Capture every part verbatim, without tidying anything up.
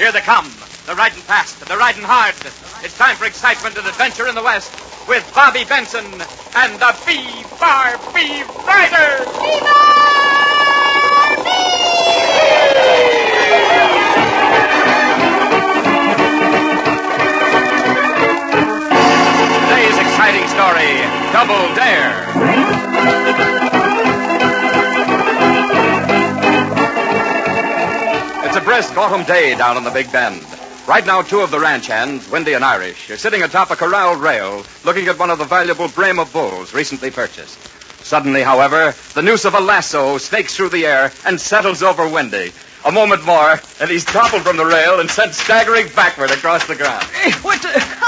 Here they come. They're riding fast. They're riding hard. It's time for excitement and adventure in the West with Bobby Benson and the B-Bar-B Riders. B-Bar-B! Today's exciting story, Double Dare. It's a brisk autumn day down in the Big Bend. Right now, two of the ranch hands, Windy and Irish, are sitting atop a corralled rail looking at one of the valuable Brahma bulls recently purchased. Suddenly, however, the noose of a lasso snakes through the air and settles over Windy. A moment more, and he's toppled from the rail and sent staggering backward across the ground. Hey, what the...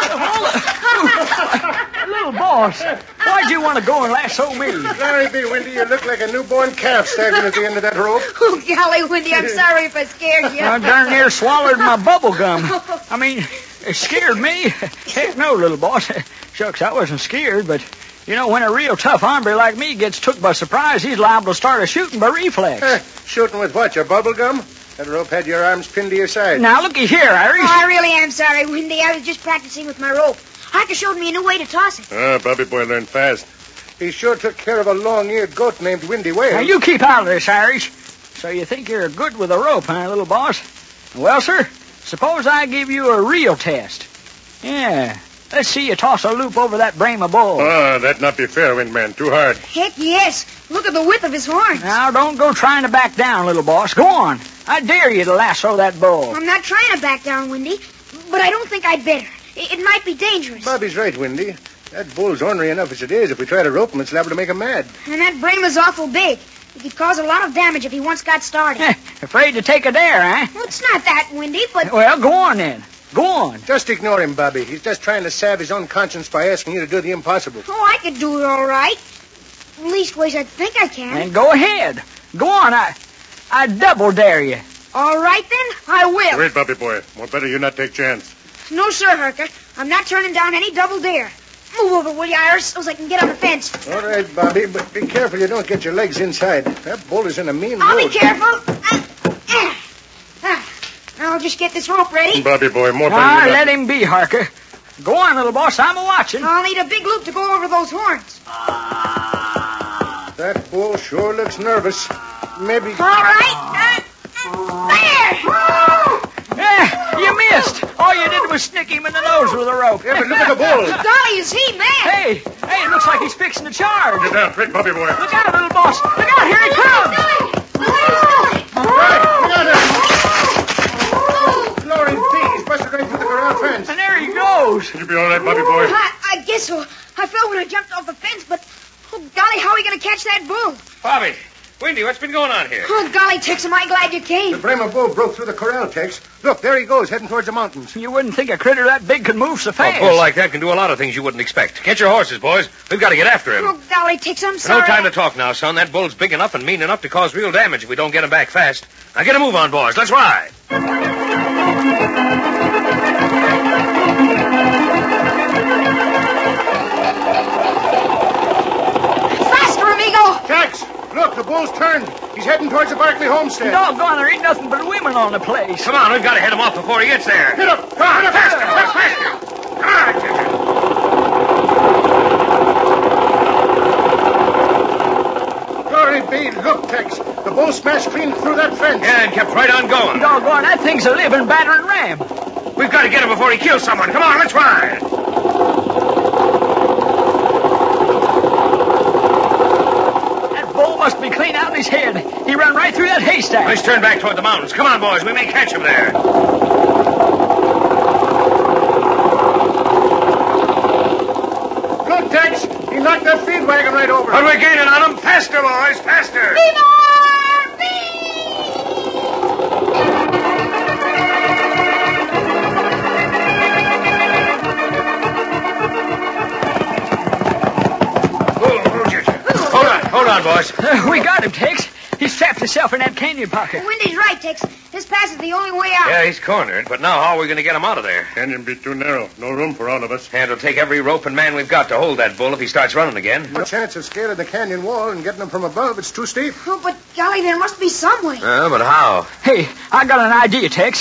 Little boss, why'd you want to go and lasso me? Sorry, B. Windy, you look like a newborn calf staggering at the end of that rope. Oh, golly, Windy, I'm sorry if I scared you. I darn near swallowed my bubble gum. I mean, it scared me. Heck no, little boss. Shucks, I wasn't scared, but... You know, when a real tough hombre like me gets took by surprise, he's liable to start a shooting by reflex. Eh, shooting with what, your bubble gum? That rope had your arms pinned to your side. Now, looky here, Irish. Oh, I really am sorry, Windy. I was just practicing with my rope. Harker showed me a new way to toss it. Ah, Bobby boy learned fast. He sure took care of a long-eared goat named Windy Whale. Now, you keep out of this, Irish. So you think you're good with a rope, huh, little boss? Well, sir, suppose I give you a real test. Yeah. Let's see you toss a loop over that Brahma bull. Ah, that'd not be fair, Windman. Too hard. Heck, yes. Look at the width of his horns. Now, don't go trying to back down, little boss. Go on. I dare you to lasso that bull. I'm not trying to back down, Windy, but I don't think I'd better. It, it might be dangerous. Bobby's right, Windy. That bull's ornery enough as it is. If we try to rope him, it's liable to make him mad. And that Brahma's awful big. He could cause a lot of damage if he once got started. Afraid to take a dare, huh? Well, it's not that, Windy, but... Well, go on then. Go on. Just ignore him, Bobby. He's just trying to salve his own conscience by asking you to do the impossible. Oh, I could do it all right. Leastways, I think I can. Then go ahead. Go on. I I double dare you. All right, then. I will. Wait, Bobby boy. More better you not take chance. No, sir, Harker. I'm not turning down any double dare. Move over, will you, Iris, so I can get on the fence. All right, Bobby, but be careful you don't get your legs inside. That bull is in a mean I'll mood. be careful. Uh, uh, uh. I'll just get this rope ready. Bobby boy, more better Ah, you not... let him be, Harker. Go on, little boss. I'm a-watching. I'll need a big loop to go over those horns. That bull sure looks nervous. Maybe... All right. Uh, there! Eh, you missed. All you did was snick him in the nose with a rope. Yeah, but look at the bull. Golly, is he mad? Hey, hey, it looks like he's fixing to charge. Get down quick, Bobby boy. Look out, little boss. Look out, here he comes. Glory be, he's busted right through the corral fence. And there he goes. You be all right, Bobby boy? I, I guess so. I fell when I jumped off the fence, but, oh, golly, how are we going to catch that bull? Bobby, Windy, what's been going on here? Oh, golly, Tex, am I glad you The came. Brahma bull broke through the corral, Tex. Look, there he goes, heading towards the mountains. You wouldn't think a critter that big could move so fast. A bull like that can do a lot of things you wouldn't expect. Get your horses, boys. We've got to get after him. Oh, golly, Tex, I'm sorry. No time to talk now, son. That bull's big enough and mean enough to cause real damage if we don't get him back fast. Now get a move on, boys. Let's ride. Faster, amigo. Tex, look, the bull's turned. He's heading towards the Barkley homestead. Doggone, there ain't nothing but women on the place. Come on, we've got to head him off before he gets there. Hit him. Come on, Faster, faster. Come on, Jimmy. Glory be, look, Tex. The bull smashed clean through that fence. Yeah, and kept right on going. Doggone, that thing's a living battering ram. We've got to get him before he kills someone. Come on, let's ride. That bull must be clean out of his head. He ran right through that haystack. Let's turn back toward the mountains. Come on, boys. We may catch him there. Look, Tex. He knocked that feed wagon right over. But we're gaining on him. Faster, boys, faster. Hold on, hold on, boys. Uh, we got him, Tex. He's trapped himself in that canyon pocket. Windy's right, Tex. This pass is the only way out. Yeah, he's cornered, but now how are we going to get him out of there? Canyon be too narrow. No room for all of us. And it'll take every rope and man we've got to hold that bull if he starts running again. No chance of scaling the canyon wall and getting him from above. It's too steep. Oh, but golly, there must be some way. Uh, but how? Hey, I got an idea, Tex.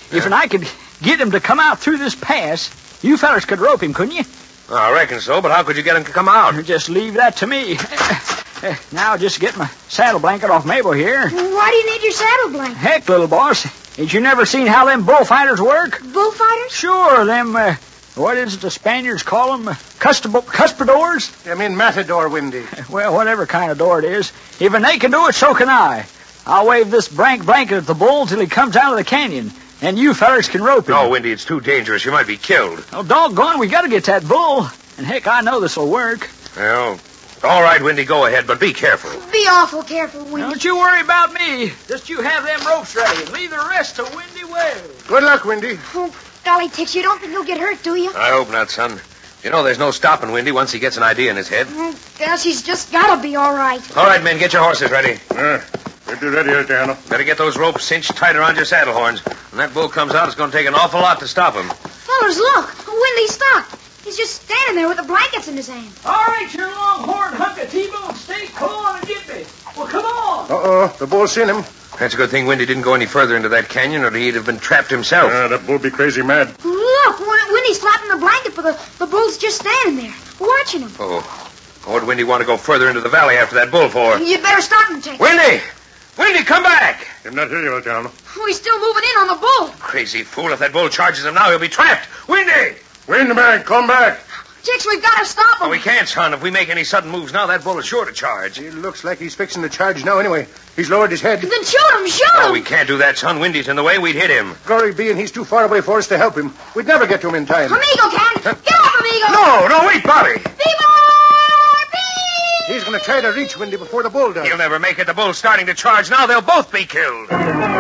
If and I could get him to come out through this pass, you fellers could rope him, couldn't you? Oh, I reckon so, but how could you get him to come out? Just leave that to me. Now just get my saddle blanket off Mabel here. Why do you need your saddle blanket? Heck, little boss, ain't you never seen how them bullfighters work? Bullfighters? Sure, them, uh, what is it the Spaniards call them? Uh, custable, cuspidors? I mean matador, Windy. Well, whatever kind of door it is. Even they can do it, so can I. I'll wave this blank blanket at the bull till he comes out of the canyon, and you fellers can rope him. No, Windy, it's too dangerous. You might be killed. Oh, doggone, we gotta get that bull. And heck, I know this'll work. Well, all right, Windy, go ahead, but be careful. Be awful careful, Windy. Don't you worry about me. Just you have them ropes ready and leave the rest to Windy Wales. Good luck, Windy. Oh, golly, Tex, you don't think he'll get hurt, do you? I hope not, son. You know, there's no stopping Windy once he gets an idea in his head. Oh, guess he's just gotta be all right. All right, men, get your horses ready. Uh, we'll be ready, Adriano. Better get those ropes cinched tight around your saddle horns. When that bull comes out, it's going to take an awful lot to stop him. Fellas, look. Windy stopped. He's just standing there with the blankets in his hand. All right, your longhorn hunk of T-bone steak, come on and get me. Well, come on. Uh-oh, the bull's seen him. That's a good thing Windy didn't go any further into that canyon, or he'd have been trapped himself. Uh, that bull be crazy mad. Look, Windy's flapping the blanket, but the, the bull's just standing there, watching him. Oh, what'd Windy want to go further into the valley after that bull for? You'd better stop him, Tex. Windy! Windy, come back! I'm not here, Adriano. Oh, he's still moving in on the bull. Crazy fool, if that bull charges him now, he'll be trapped. Windy! Windbag, come back. Tex, we've got to stop him. Oh, we can't, son. If we make any sudden moves now, that bull is sure to charge. It looks like he's fixing to charge now anyway. He's lowered his head. Then shoot him, shoot him. No, we can't do that, son. Windy's in the way. We'd hit him. Glory be, and he's too far away for us to help him. We'd never get to him in time. Amigo can. Get off, Amigo. No, no, wait, Bobby. Viva! He's going to try to reach Windy before the bull does. He'll never make it. The bull's starting to charge now. They'll both be killed.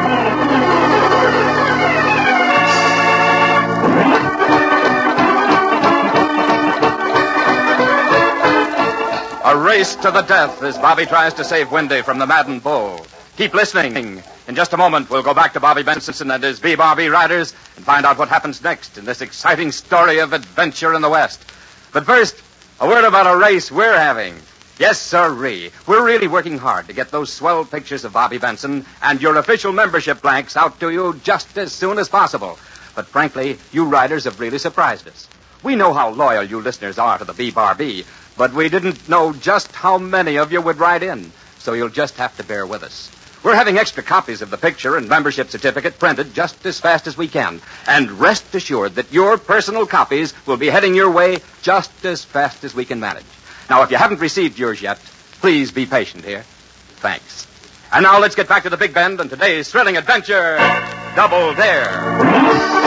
A race to the death as Bobby tries to save Windy from the maddened bull. Keep listening. In just a moment, we'll go back to Bobby Benson and his B B R B riders and find out what happens next in this exciting story of adventure in the West. But first, a word about a race we're having. Yes, sirree. We're really working hard to get those swell pictures of Bobby Benson and your official membership blanks out to you just as soon as possible. But frankly, you riders have really surprised us. We know how loyal you listeners are to the B B R B, but we didn't know just how many of you would write in, so you'll just have to bear with us. We're having extra copies of the picture and membership certificate printed just as fast as we can, and rest assured that your personal copies will be heading your way just as fast as we can manage. Now, if you haven't received yours yet, please be patient here. Thanks. And now let's get back to the Big Bend and today's thrilling adventure, Double Dare.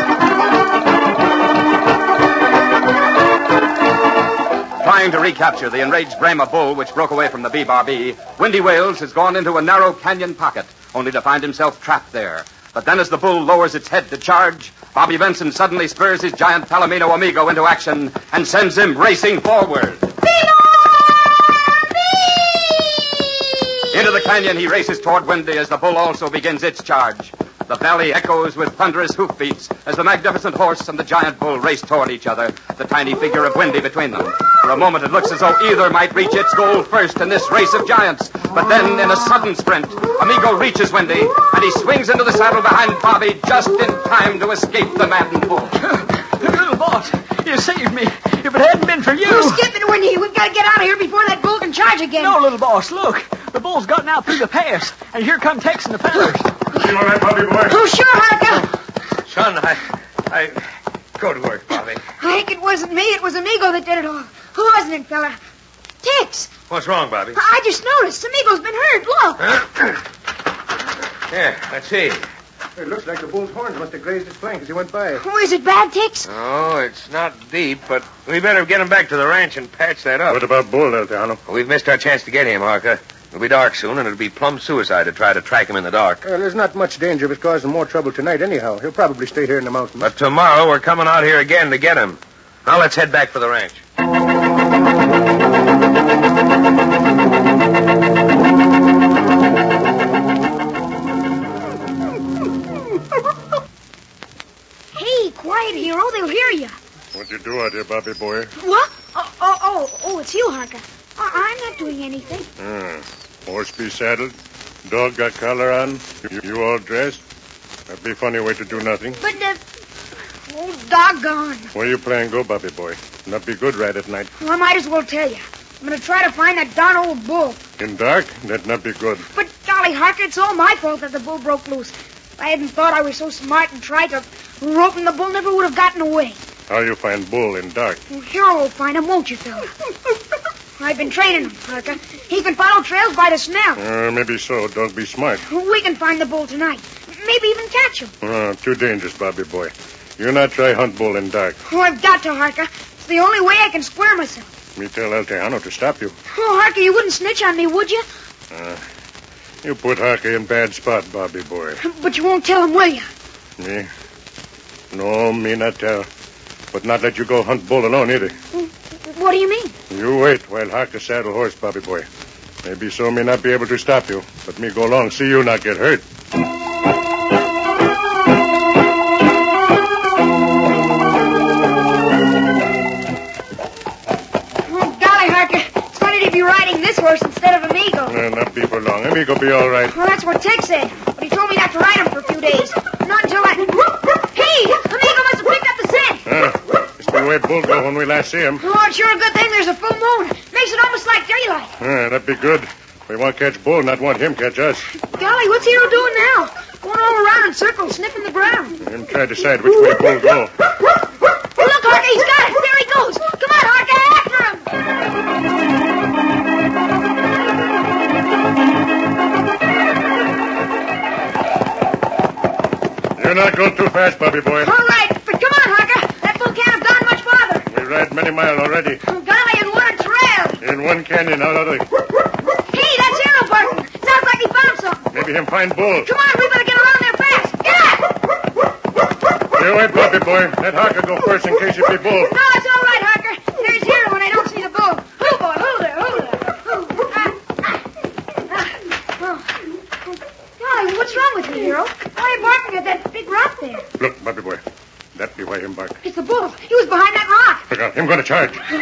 Trying to recapture the enraged Brahma bull which broke away from the B B R B, Windy Wales has gone into a narrow canyon pocket, only to find himself trapped there. But then as the bull lowers its head to charge, Bobby Benson suddenly spurs his giant Palomino Amigo into action and sends him racing forward. Into the canyon he races toward Windy as the bull also begins its charge. The valley echoes with thunderous hoofbeats as the magnificent horse and the giant bull race toward each other, the tiny figure of Windy between them. For a moment it looks as though either might reach its goal first in this race of giants. But then, in a sudden sprint, Amigo reaches Windy, and he swings into the saddle behind Bobby just in time to escape the maddened bull. Little boss, you saved me. If it hadn't been for you... We're skipping, Windy. We've got to get out of here before that bull can charge again. No, little boss, look. The bull's gotten out through the pass, and here come Tex and the fellas. You all right, Bobby boy? Oh, sure, Harka. Son, I... I... Go to work, Bobby. I think it wasn't me. It was Amigo that did it all. Who wasn't it, fella? Tex. What's wrong, Bobby? I just noticed. Amigo's been hurt. Look. Huh? Yeah, let's see. It looks like the bull's horns must have grazed his flank as he went by. Oh, is it bad, Tex? Oh, it's not deep, but we better get him back to the ranch and patch that up. What about Bull, Adriano? We've missed our chance to get him, Harka. It'll be dark soon, and it'll be plumb suicide to try to track him in the dark. Well, there's not much danger of it causing more trouble tonight anyhow. He'll probably stay here in the mountains. But tomorrow we're coming out here again to get him. Now let's head back for the ranch. Hey, quiet, hero. They'll hear you. What'd you do out here, Bobby boy? What? Oh, oh, oh, oh it's you, Harka. I- I'm not doing anything. Hmm. Horse be saddled. Dog got collar on. You, you all dressed. I That'd be a funny way to do nothing. But, uh, oh, doggone. Where you plan go, Bobby boy? Not be good right at night. Well, I might as well tell you. I'm going to try to find that darn old bull. In dark? That'd not be good. But, golly, Harker, it's all my fault that the bull broke loose. If I hadn't thought I was so smart and tried to rope him, the bull never would have gotten away. How you find bull in dark? Well, Hero will find him, won't you, fella? I've been training him, Harker. He can follow trails by the smell. Uh, maybe so. Dog be smart. We can find the bull tonight. Maybe even catch him. Uh, too dangerous, Bobby boy. You not try hunt bull in dark. Oh, I've got to, Harker. It's the only way I can square myself. Me tell El Tejano to stop you. Oh, Harker, you wouldn't snitch on me, would you? Uh, you put Harker in bad spot, Bobby boy. But you won't tell him, will you? Me? No, me not tell. But not let you go hunt bull alone either. What do you mean? You wait while Harker saddle horse, Bobby boy. Maybe so me not be able to stop you. But me go along, see you not get hurt. This horse instead of Amigo. Uh, not be for long. Amigo be all right. Well, that's what Tex said. But he told me not to ride him for a few days. Not until I... Hey! Amigo must have picked up the scent. Uh, it's the way bull go when we last see him. Oh, it's sure a good thing there's a full moon. Makes it almost like daylight. Uh, that'd be good. We want to catch bull, not want him catch us. Golly, what's Hero doing now? Going all around in circles, sniffing the ground. Him try to decide which way bull go. Look, Harker, he's got it. There he goes. Come on, Harker, after him. You're not going too fast, Bobby boy. All right, but come on, Harker. That bull can't have gone much farther. We ride many mile already. Oh, golly, and what a trail. In one canyon out of the... Hey, that's Hero barking. Sounds like he found something. Maybe him find bull. Come on, we better get around there fast. Get up! You wait, Bobby boy. Let Harker go first in case it be bull. No, it's all right, Harker. There's Hero and I don't see the bull. Who, boy? Who there? Who there? Who? Ah, ah, ah. Oh. Golly, what's wrong with you, Hero? Why are you barking at that big rock there? Look, Bobby boy. That be why him bark. It's the bull. He was behind that rock. Look out. Him going to charge. Harker,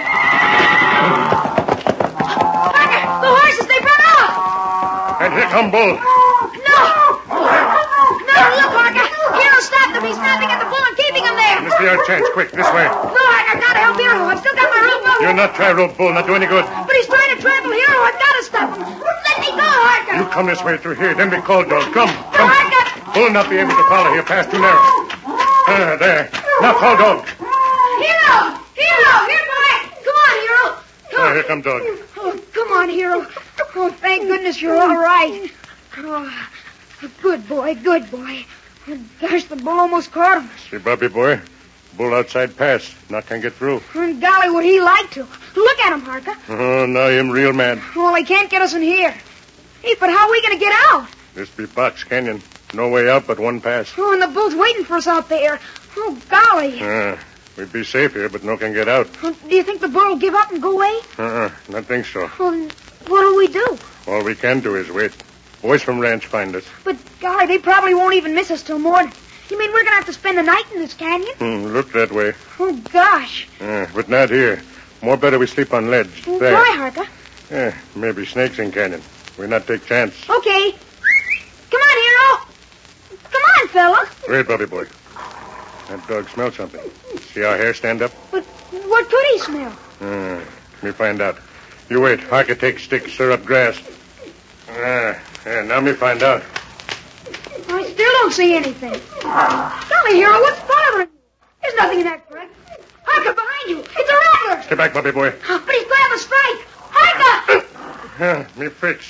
the horses, they run off. And here come bull. No. No, look, Harker. Hero stopped him. He's snapping at the bull and keeping him there. This be our chance. Quick, this way. No, Harker, I've got to help Hero. I've still got my rope on. You'll not try rope bull. Not do any good. But he's trying to trample Hero. I've got to stop him. Let me go, Harker. You come this way through here. Then be called, dog. Come. No, Come. Harker. Bull not be able to follow here. Pass too narrow. Ah, there. Now call dog. Hero! Hero! Here, boy! Come on, Hero! Come Ah, on. here come dog. Oh, come on, Hero. Oh, thank goodness you're all right. Oh, good boy, good boy. Oh, gosh, the bull almost caught him. See, Bobby boy. Bull outside pass. Not can get through. And golly, would he like to. Look at him, Harker. Oh, now him real mad. Well, he can't get us in here. Hey, but how are we going to get out? This be Box Canyon. No way out but one pass. Oh, and the bull's waiting for us out there. Oh, golly. Ah, we'd be safe here, but no can get out. Oh, do you think the bull will give up and go away? Uh-uh, not think so. Well, what do we do? All we can do is wait. Boys from ranch find us. But, golly, they probably won't even miss us till morning. You mean we're going to have to spend the night in this canyon? Hmm, look that way. Oh, gosh. Uh, but not here. More better we sleep on ledge. Well, There. why, Harker? Eh, maybe snakes in canyon. We not take chance. Okay. Come on, Hero. Come on, fella. Wait, Bobby boy. That dog smelled something. See our hair stand up? But what could he smell? Uh, let me find out. You wait. Harker take stick, stir up grass. Ah, yeah, now me find out. I still don't see anything. Golly, Hero, what's bothering you? There's nothing in that crag. Harker, behind you. It's a rattler. Stay back, Bobby boy. But he's going to have a strike. Harker! Ah, me fix.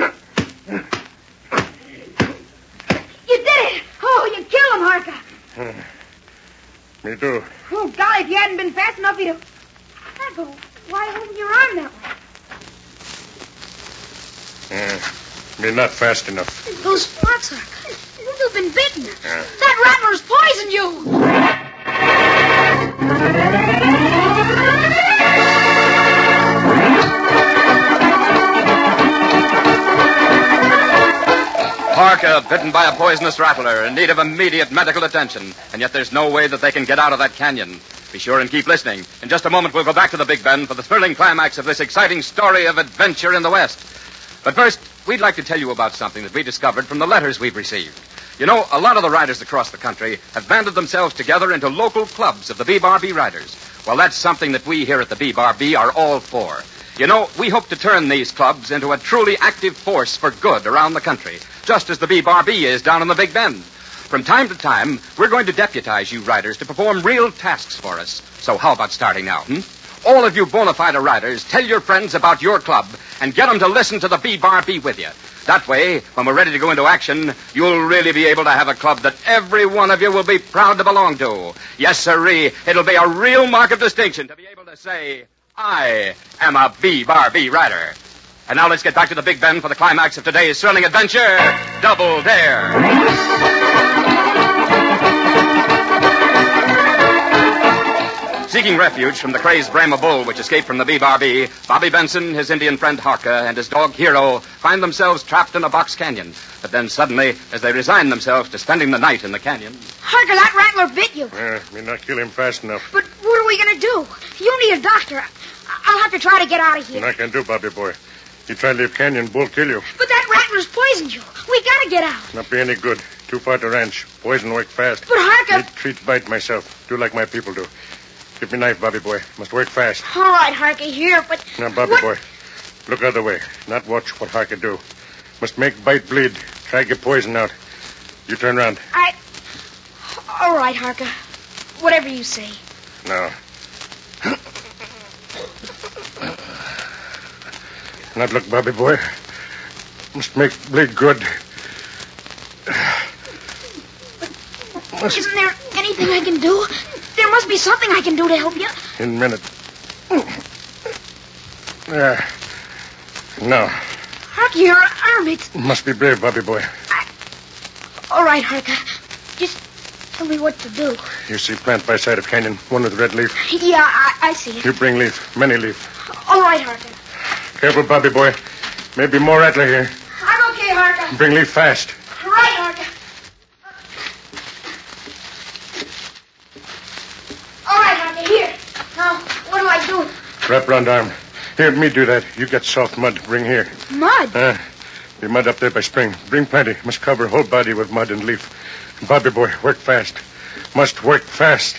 You did it. Oh, you killed him, Harker. Uh, me too. Oh, golly, if you hadn't been fast enough, you'd have... Hey, but why hold your arm that way? Uh, me not fast enough. Those spots, Harker. You've been bitten. Yeah. That rattler's poisoned you. Harker, bitten by a poisonous rattler, in need of immediate medical attention. And yet there's no way that they can get out of that canyon. Be sure and keep listening. In just a moment, we'll go back to the Big Bend for the thrilling climax of this exciting story of adventure in the West. But first, we'd like to tell you about something that we discovered from the letters we've received. You know, a lot of the riders across the country have banded themselves together into local clubs of the B B R B riders. Well, that's something that we here at the B B R B are all for. You know, we hope to turn these clubs into a truly active force for good around the country, just as the B B R B is down in the Big Bend. From time to time, we're going to deputize you riders to perform real tasks for us. So how about starting now, hmm? All of you bona fide riders, tell your friends about your club and get them to listen to the B B R B with you. That way, when we're ready to go into action, you'll really be able to have a club that every one of you will be proud to belong to. Yes, sirree, it'll be a real mark of distinction to be able to say, I am a B B R B rider. And now let's get back to the Big Bend for the climax of today's thrilling adventure, Double Dare. Seeking refuge from the crazed Brahma bull which escaped from the B B R B, Bobby Benson, his Indian friend Harka, and his dog Hero find themselves trapped in a box canyon. But then suddenly, as they resign themselves to spending the night in the canyon... Harka, that rattler bit you. Uh, may not kill him fast enough. But what are we going to do? You need a doctor. I'll have to try to get out of here. I can do, Bobby boy. You try to leave canyon, bull kill you. But that rattler's poisoned you. We got to get out. Not be any good. Too far to ranch. Poison work fast. But Harka... Need treat bite myself. Do like my people do. Give me knife, Bobby boy. Must work fast. All right, Harka, here, but... Now, Bobby what? boy, look other way. Not watch what Harka do. Must make bite bleed. Try get poison out. You turn around. I... All right, Harka. Whatever you say. No. Not look, Bobby boy. Must make bleed good. Must... Isn't there anything I can do? There must be something I can do to help you. In a minute. There. No. Harka, your arm, it's... Must be brave, Bobby boy. I... All right, Harka. Just tell me what to do. You see plant by side of canyon, one with red leaf. Yeah, I, I see it. You bring leaf, many leaf. All right, Harka. Careful, Bobby boy. Maybe more rattler here. I'm okay, Harka. Bring leaf fast. Right, Harka. All right, Harka, here. Now, what do I do? Wrap round arm. Here, me do that. You get soft mud. Bring here. Mud? Uh, the mud up there by spring. Bring plenty. Must cover whole body with mud and leaf. Bobby boy, work fast. Must work fast.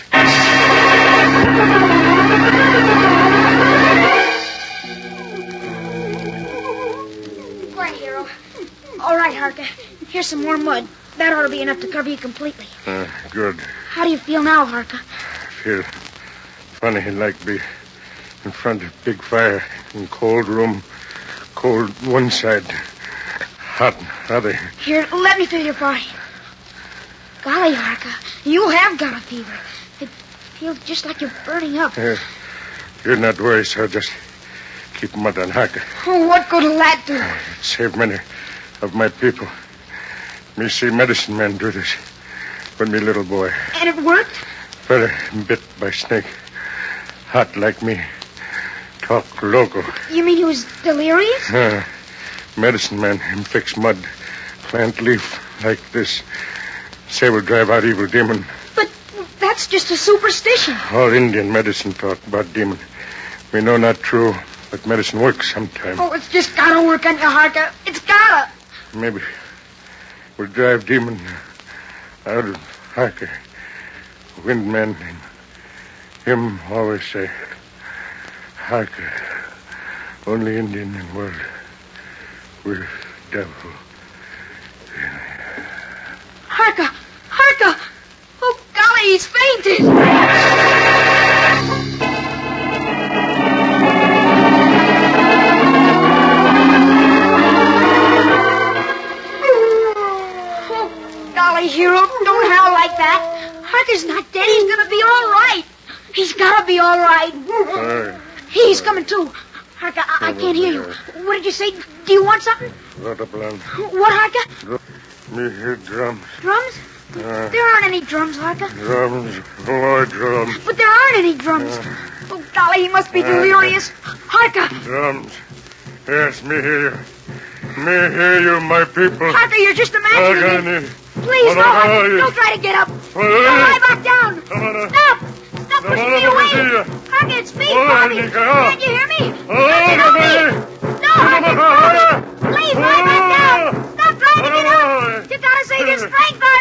Right, Hero. All right, Harka. Here's some more mud. That ought to be enough to cover you completely. Uh, good. How do you feel now, Harka? Feel funny like be in front of big fire in cold room. Cold one side. Hot other. Here, let me feel your body. Golly, Harka, you have got a fever. It feels just like you're burning up. Uh, you're not worried, so just keep mud on Harka. Oh, what good will that do? It saved many of my people. Me see medicine man do this when me little boy. And it worked? Fella bit by snake. Hot like me. Talk local. You mean he was delirious? Uh, medicine man, him fix mud. Plant leaf like this. Say will drive out evil demon. But that's just a superstition. All Indian medicine talk about demon. We know not true, but medicine works sometime. Oh, it's just gotta work on you, Harka. It's gotta. Maybe we'll drive demon out of Harka. Windman, him always say, Harka, only Indian in world with devil. Harka! Harka! Oh, golly, he's fainted! Oh, golly, Hero, don't howl like that. Harka's not dead. He's gonna be all right. He's gotta be all right. Aye. He's coming too. Harka, I, I can't hear you. What did you say? Do you want something? Right up along. What, Harka? Me hear drums. Drums? Uh, There aren't any drums, Harka. drums. Lord, drums. But there aren't any drums. Oh, golly, he must be delirious. Harka! Drums. Yes, me hear you. Me hear you, my people. Harka, you're just imagining it. Agony. Please, no, Agony. Harka, don't try to get up. Don't Agony. lie back down. Agony. Stop! Stop pushing me away. Agony. Harka, it's me, Agony. Bobby. Can't you hear me? Harka, help me. No, Harka, Bobby. Please, lie back down. Stop trying to get up. You gotta save your strength, Harka.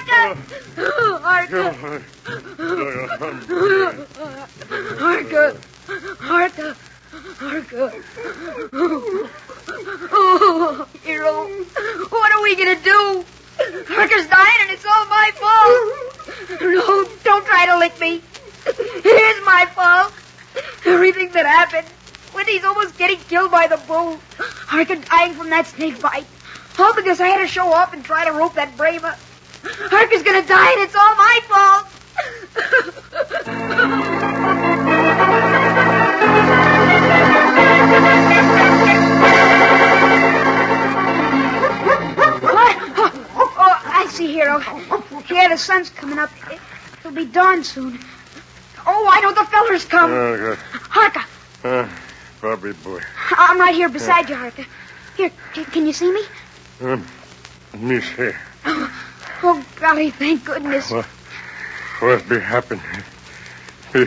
lick me. Here's my fault. Everything that happened. Wendy's almost getting killed by the bull. Harker dying from that snake bite. All because I had to show off and try to rope that braver. Harker's gonna die and it's all my fault. What? Oh, oh, I see, Hero. Yeah, the sun's coming up. It, it'll be dawn soon. Oh, I know the feller's come. Oh, good. Harker. Uh, Bobby boy. I'm right here beside you, Harker. Here, can, can you see me? Um, me see. Oh, golly, thank goodness. What, what be happening? The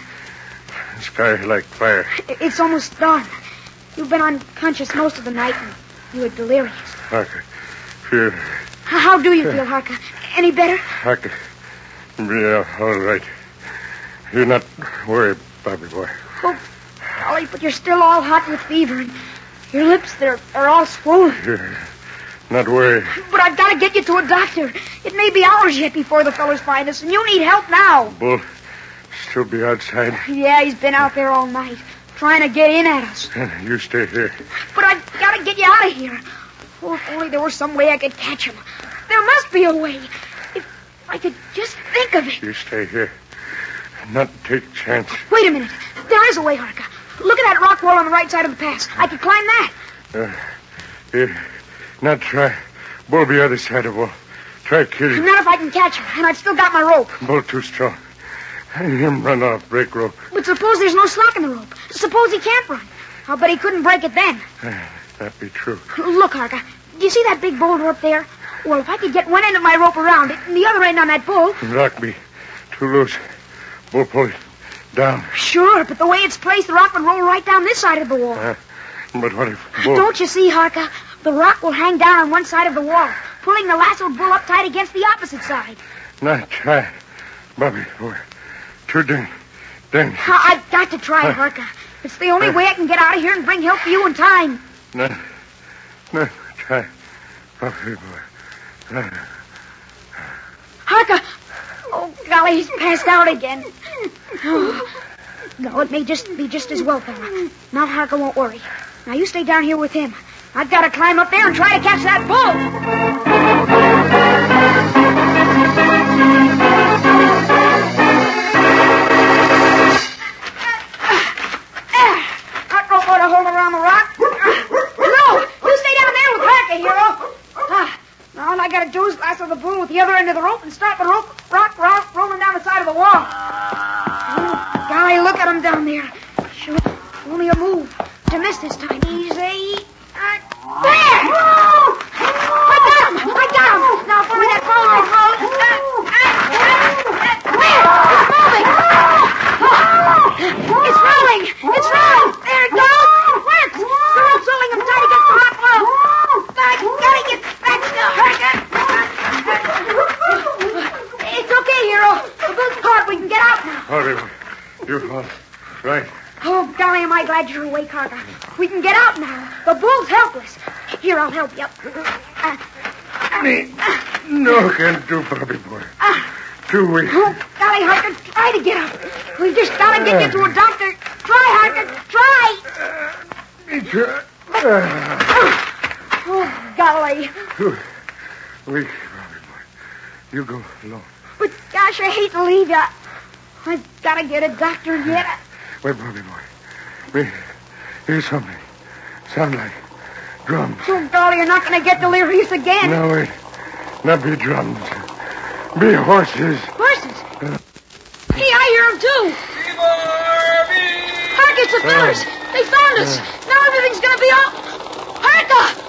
sky like fire. It's almost dawn. You've been unconscious most of the night, and you were delirious. Harker, feel... How do you feel, Harker? Any better? Harker, yeah, all right. You're not worried, Bobby boy. Oh, golly, but you're still all hot with fever, and your lips, they're, are all swollen. You're not worried. But I've got to get you to a doctor. It may be hours yet before the fellas find us, and you need help now. Bull still be outside. Yeah, he's been out there all night, trying to get in at us. You stay here. But I've got to get you out of here. Oh, if only there was some way I could catch him. There must be a way. If I could just think of it. You stay here. Not take chance. Wait a minute. There is a way, Harker. Look at that rock wall on the right side of the pass. I could climb that. Uh, here. Not try. Bull be other side of wall. Try kill him. Not if I can catch him, and I've still got my rope. Bull too strong. Him run off, break rope. But suppose there's no slack in the rope. Suppose he can't run. I'll bet he couldn't break it then. That be true. Look, Harker. Do you see that big boulder up there? Well, if I could get one end of my rope around it and the other end on that bull... Rock me. Too loose. Bull pull it down. Sure, but the way it's placed, the rock would roll right down this side of the wall. Uh, but what if bull... Don't you see, Harker? The rock will hang down on one side of the wall, pulling the lassoed bull up tight against the opposite side. Not try. Bobby, boy. Too dang... dang... I've got to try, uh, Harker. It's the only uh, way I can get out of here and bring help for you in time. No. No, try. Bobby, boy. Uh, Harker! Oh, golly, he's passed out again. Oh. No, it may just be just as well, fella. Now Harker won't worry. Now you stay down here with him. I've got to climb up there and try to catch that bull. That rope ought to hold around the rock. No, you stay down there with Harker, Hero. Ah, now all I got to do is lasso the bull with the other end of the rope and start the rope, rock, rock, rolling down the side of the wall. Oh, golly, look at him down there. Sure, only a move to miss this time. Easy. Uh, there! I got him! I got him! Now, follow that ball, I call it. There! It's moving! It's rolling! It's rolling! There it goes! It works! The rope's holding him tight against the rock wall. I gotta get back to Harker. It's okay, Hero. The bull's caught. We can get out now. Hurry. You're all right. Oh, golly, am I glad you're awake, Harker. We can get out now. The bull's helpless. Here, I'll help you. Uh, Me? No can do, Bobby boy. Uh, Too weak. Oh, golly, Harker, try to get up. We've just got to get you to a doctor. Try, Harker, try. Me try. Uh, Oh, golly. Too weak, Bobby boy. You go alone. But, gosh, I hate to leave you. I've got to get a doctor yet. Wait, Bobby boy. Me hear something. Sound like drums. Oh, golly, you're not going to get delirious again. No, wait. Not be drums. Be horses. Horses? Uh, hey, I hear them, too. Hark, it's the fellas. Uh, they found us. Uh, now everything's going to be all... Hark!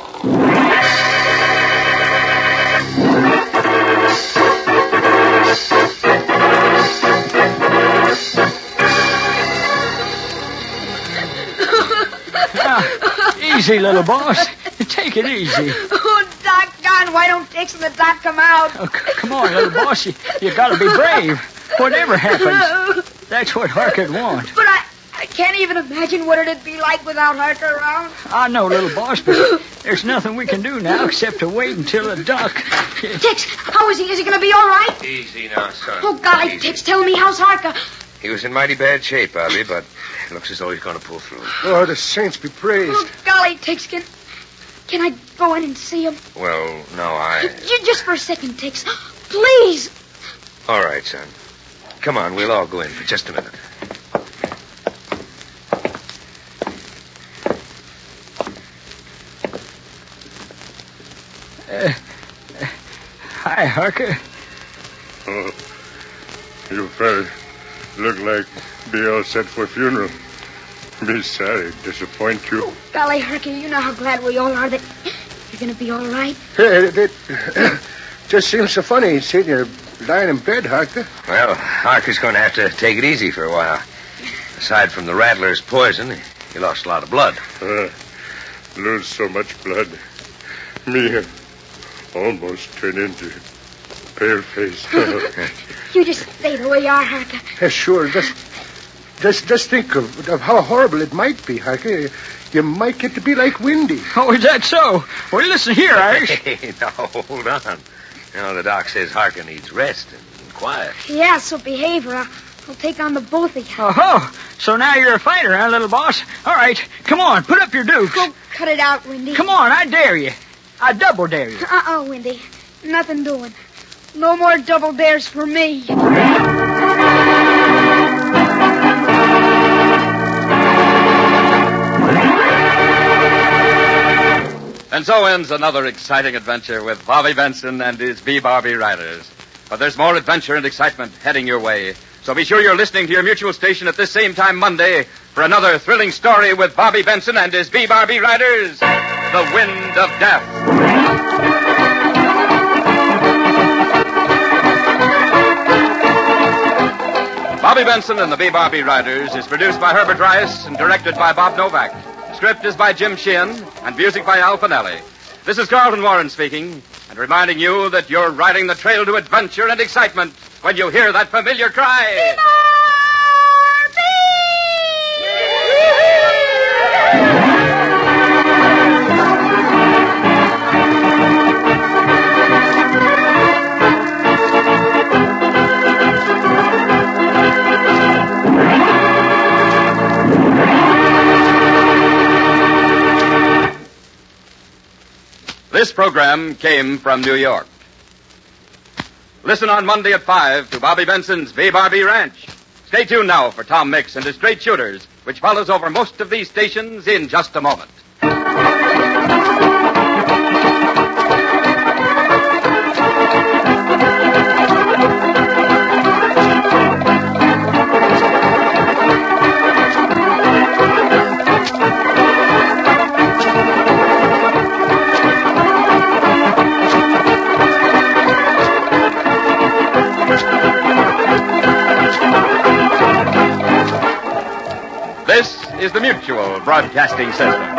Now, easy, little boss. Take it easy. Oh, doggone, why don't Dix and the doc come out? Oh, c- come on, little boss. You, you got to be brave. Whatever happens, that's what Harker'd want. But I, I can't even imagine what it'd be like without Harker around. I know, little boss, but there's nothing we can do now except to wait until a duck. Tex, how is he? Is he going to be all right? Easy now, son. Oh, golly, Easy. Tex, tell me, how's Harker? He was in mighty bad shape, Bobby, but it looks as though he's going to pull through. Oh, the saints be praised. Oh, golly, Tex, can, can I go in and see him? Well, no, I... J- Just for a second, Tex. Please. All right, son. Come on, we'll all go in for just a minute. Uh, hi, Harker. Oh, you fella look like be all set for funeral. Be sorry to disappoint you. Oh, golly, Harker, you know how glad we all are that you're going to be all right. Hey, it, it just seems so funny seeing you lying in bed, Harker. Well, Harker's going to have to take it easy for a while. Aside from the rattler's poison, he lost a lot of blood. Uh, lose so much blood. Me uh, almost turned into pale face. You just stay the way you are, Harker. Yeah, sure. Just, just, just think of, of how horrible it might be, Harker. You might get to be like Windy. Oh, is that so? Well, listen here, Irish. Hey, now, hold on. You know, the doc says Harker needs rest and quiet. Yeah, so behave or I'll, I'll take on the both of you. Oh, so now you're a fighter, huh, little boss? All right, come on, put up your dukes. Go cut it out, Windy. Come on, I dare you. I double dare you. Uh-uh, Windy. Nothing doing. No more double dares for me. And so ends another exciting adventure with Bobby Benson and his B. Barbie Riders. But there's more adventure and excitement heading your way. So be sure you're listening to your mutual station at this same time Monday for another thrilling story with Bobby Benson and his B. Barbie Riders, The Wind of Death. Bobby Benson and the B. Barbie Riders is produced by Herbert Rice and directed by Bob Novak. Script is by Jim Sheehan, and music by Al Finelli. This is Carlton Warren speaking, and reminding you that you're riding the trail to adventure and excitement when you hear that familiar cry. This program came from New York. Listen on Monday at five to Bobby Benson's B. Barbie Ranch. Stay tuned now for Tom Mix and his Straight Shooters, which follows over most of these stations in just a moment. This is the Mutual Broadcasting System.